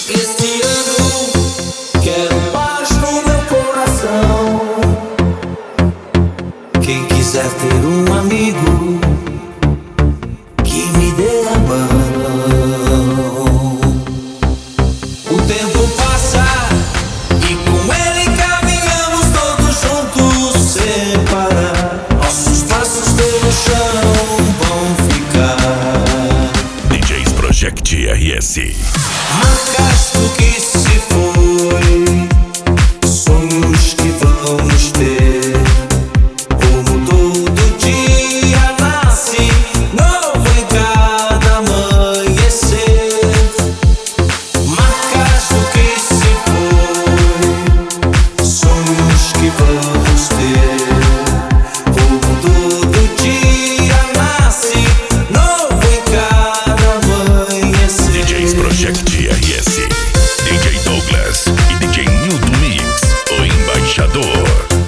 Este ano quero paz no meu coração. Quem quiser ter um amigo que me dê a mão. O tempo passa e com ele caminhamos todos juntos sem parar. Nossos passos pelo chão vão ficar. DJs Project RS. Marcas do que se foi, sonhos que vamos ter. Como todo dia nasce novo em cada amanhecer. Marcas do que se foi, sonhos que vamos ter. Como todo dia nasce novo em cada amanhecer. DJs Project RS. DJ Douglas e DJ Nildo Mix, o embaixador.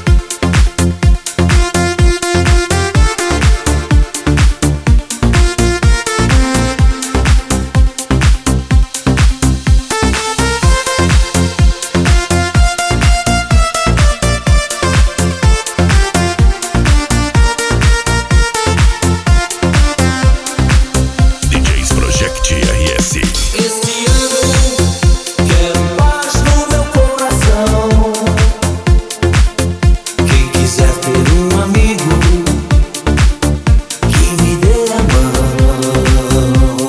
DJs Project RS. Este ano quero paz no meu coração. Quem quiser ter um amigo que me dê a mão.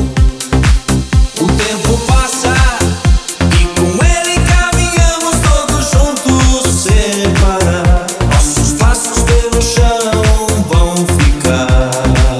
O tempo passa e com ele caminhamos todos juntos sem parar. Nossos passos pelo chão vão ficar.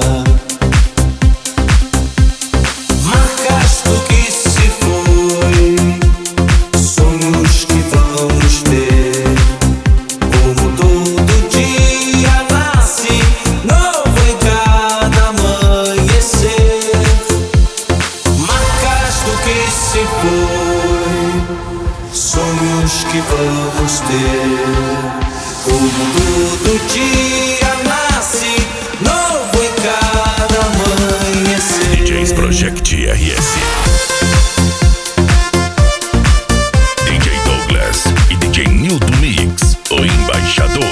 Marcas do que se foi, sonhos que vamos ter. Como todo dia nasce novo em cada amanhecer. Marcas do que se foi, sonhos que vamos ter. Como todo dia nasce novo em cada amanhecer. DJs Project RS. DJ Douglas e DJ Nildo Mix, o embaixador.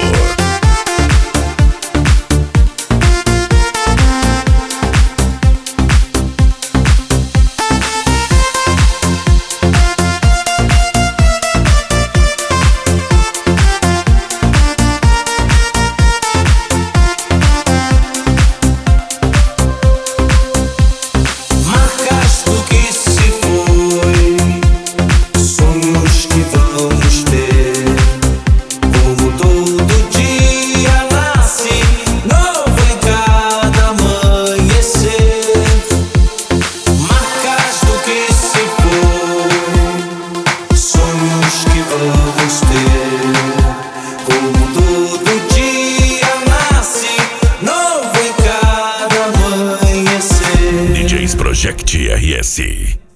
Marcas do que se foi, sonhos que vamos ter. Como todo dia nasce novo em cada amanhecer. Marcas do que se foi, sonhos que vamos ter. Como todo dia nasce novo em cada amanhecer. DJs Project RS.